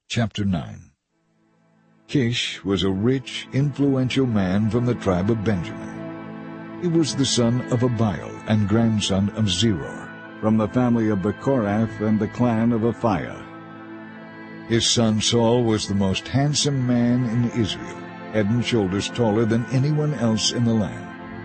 Chapter 9. Kish was a rich, influential man from the tribe of Benjamin. He was the son of Abiel and grandson of Zeror, from the family of Bechorath and the clan of Aphiah. His son Saul was the most handsome man in Israel, head and shoulders taller than anyone else in the land.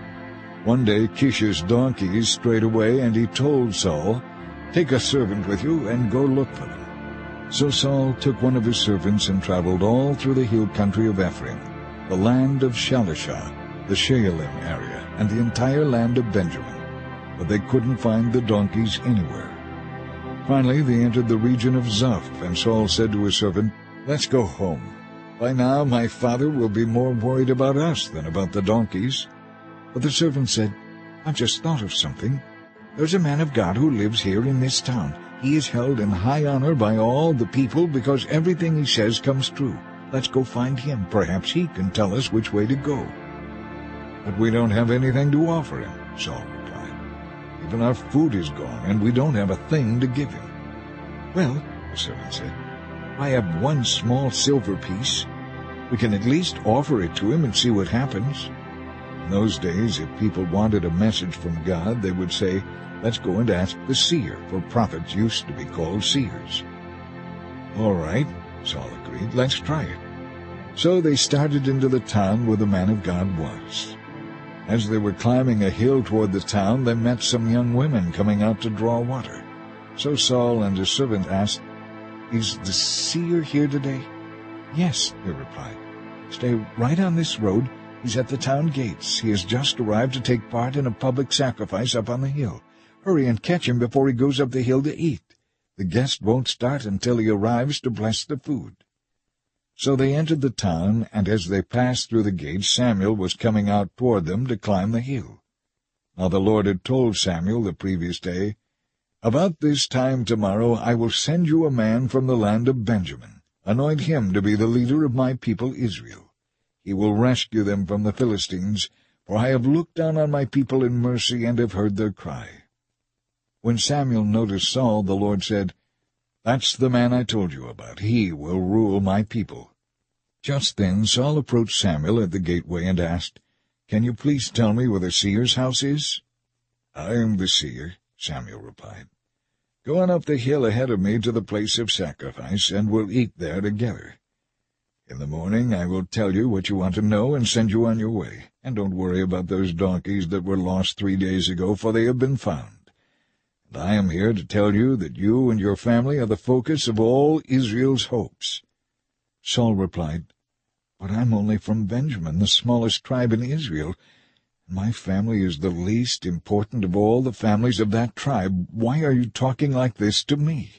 One day Kish's donkeys strayed away, and he told Saul, "Take a servant with you and go look for them." So Saul took one of his servants and traveled all through the hill country of Ephraim, the land of Shalishah, the Shaalim area, and the entire land of Benjamin, but they couldn't find the donkeys anywhere. Finally they entered the region of Zuph, and Saul said to his servant, "Let's go home. By now my father will be more worried about us than about the donkeys." But the servant said, "I've just thought of something. There's a man of God who lives here in this town. He is held in high honor by all the people because everything he says comes true. Let's go find him. Perhaps he can tell us which way to go." "But we don't have anything to offer him," Saul replied. "Even our food is gone, and we don't have a thing to give him." "Well," the servant said, "I have one small silver piece. We can at least offer it to him and see what happens." In those days, if people wanted a message from God, they would say, "Let's go and ask the seer," for prophets used to be called seers. "All right," Saul agreed, "let's try it." So they started into the town where the man of God was. As they were climbing a hill toward the town, they met some young women coming out to draw water. So Saul and his servant asked, "Is the seer here today?" "Yes," they replied. "Stay right on this road. He's at the town gates. He has just arrived to take part in a public sacrifice up on the hill. Hurry and catch him before he goes up the hill to eat. The guest won't start until he arrives to bless the food." So they entered the town, and as they passed through the gates, Samuel was coming out toward them to climb the hill. Now the Lord had told Samuel the previous day, "About this time tomorrow I will send you a man from the land of Benjamin. Anoint him to be the leader of my people Israel. He will rescue them from the Philistines, for I have looked down on my people in mercy and have heard their cry." When Samuel noticed Saul, the Lord said, "That's the man I told you about. He will rule my people." Just then Saul approached Samuel at the gateway and asked, "Can you please tell me where the seer's house is?" "I am the seer," Samuel replied. "Go on up the hill ahead of me to the place of sacrifice, and we'll eat there together. In the morning I will tell you what you want to know and send you on your way. And don't worry about those donkeys that were lost 3 days ago, for they have been found. And I am here to tell you that you and your family are the focus of all Israel's hopes." Saul replied, "But I'm only from Benjamin, the smallest tribe in Israel. My family is the least important of all the families of that tribe. Why are you talking like this to me?"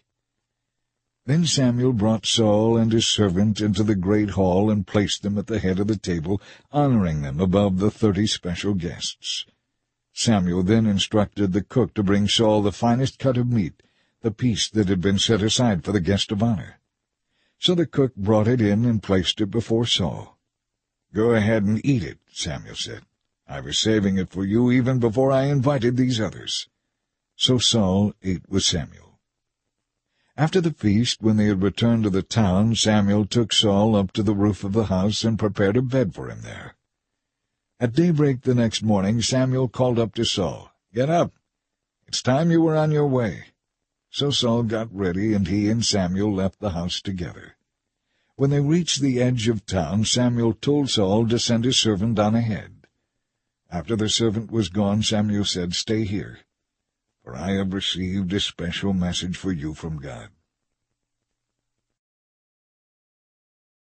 Then Samuel brought Saul and his servant into the great hall and placed them at the head of the table, honoring them above the 30 special guests. Samuel then instructed the cook to bring Saul the finest cut of meat, the piece that had been set aside for the guest of honor. So the cook brought it in and placed it before Saul. "Go ahead and eat it," Samuel said. "I was saving it for you even before I invited these others." So Saul ate with Samuel. After the feast, when they had returned to the town, Samuel took Saul up to the roof of the house and prepared a bed for him there. At daybreak the next morning, Samuel called up to Saul, "Get up! It's time you were on your way." So Saul got ready, and he and Samuel left the house together. When they reached the edge of town, Samuel told Saul to send his servant on ahead. After the servant was gone, Samuel said, "Stay here, for I have received a special message for you from God."